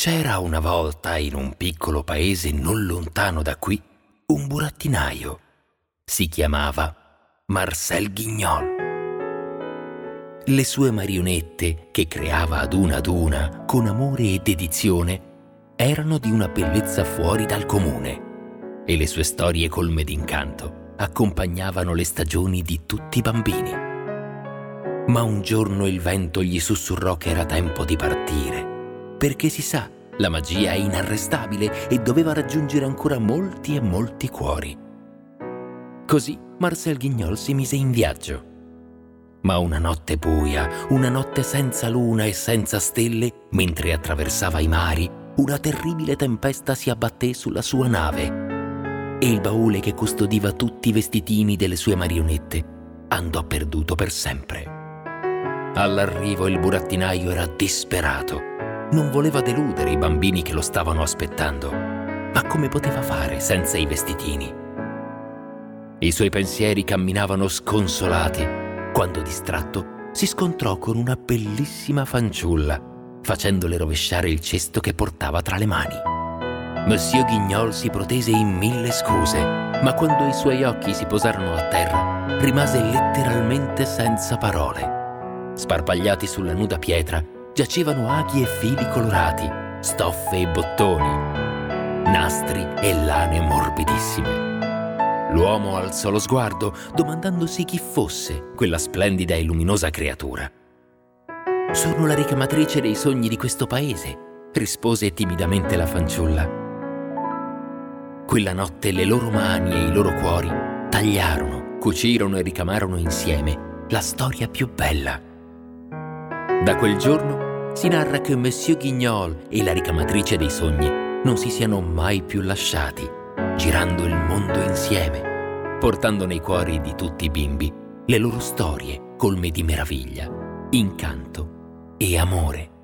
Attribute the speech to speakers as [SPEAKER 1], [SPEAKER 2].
[SPEAKER 1] C'era una volta in un piccolo paese non lontano da qui un burattinaio. Si chiamava Marcel Guignol. Le sue marionette, che creava ad una con amore e dedizione, erano di una bellezza fuori dal comune e le sue storie colme d'incanto accompagnavano le stagioni di tutti i bambini. Ma un giorno il vento gli sussurrò che era tempo di partire, perché si sa, la magia è inarrestabile e doveva raggiungere ancora molti e molti cuori. Così Marcel Guignol si mise in viaggio. Ma una notte buia, una notte senza luna e senza stelle, mentre attraversava i mari, una terribile tempesta si abbatté sulla sua nave e il baule che custodiva tutti i vestitini delle sue marionette andò perduto per sempre. All'arrivo il burattinaio era disperato. Non voleva deludere i bambini che lo stavano aspettando, ma come poteva fare senza i vestitini? I suoi pensieri camminavano sconsolati quando, distratto, si scontrò con una bellissima fanciulla, facendole rovesciare il cesto che portava tra le mani. Monsieur Guignol si protese in 1000 scuse, ma quando i suoi occhi si posarono a terra, rimase letteralmente senza parole. Sparpagliati sulla nuda pietra giacevano aghi e fili colorati, stoffe e bottoni, nastri e lane morbidissime. L'uomo alzò lo sguardo, domandandosi chi fosse quella splendida e luminosa creatura. «Sono la ricamatrice dei sogni di questo paese», rispose timidamente la fanciulla. Quella notte le loro mani e i loro cuori tagliarono, cucirono e ricamarono insieme la storia più bella. Da quel giorno si narra che Monsieur Guignol e la ricamatrice dei sogni non si siano mai più lasciati, girando il mondo insieme, portando nei cuori di tutti i bimbi le loro storie colme di meraviglia, incanto e amore.